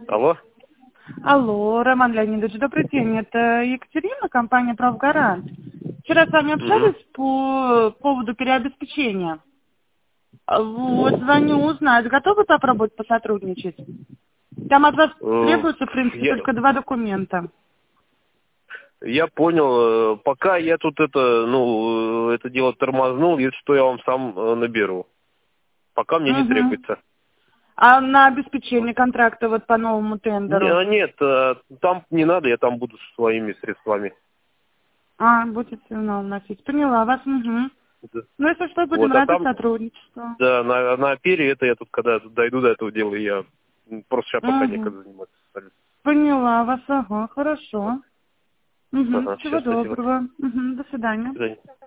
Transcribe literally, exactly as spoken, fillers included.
Алло. Алло, Роман Леонидович, добрый день. Это Екатерина, компания «Правгарант». Вчера с вами общались Угу. по поводу переобеспечения. Вот, звоню узнать, готовы попробовать посотрудничать? Там от вас Э, требуется, в принципе, Я, только два документа. я понял. Э, Пока я тут это, ну, э, это дело тормознул, если что, я вам сам э, наберу. Пока мне не Угу. требуется. А на обеспечение контракта вот по новому Не- тендеру? а Нет, э, там не надо, я там буду со своими средствами. А, будете все вносить. Поняла вас, угу. Да. Ну, если что, будем Вот, а рады там, сотрудничеству. да, на, на опере это я тут, когда дойду до этого дела, я м, просто сейчас пока Угу. некогда заниматься. Поняла вас, ага, хорошо. Угу. Ага, Всего все, спасибо. доброго. Угу. До До свидания. свидания.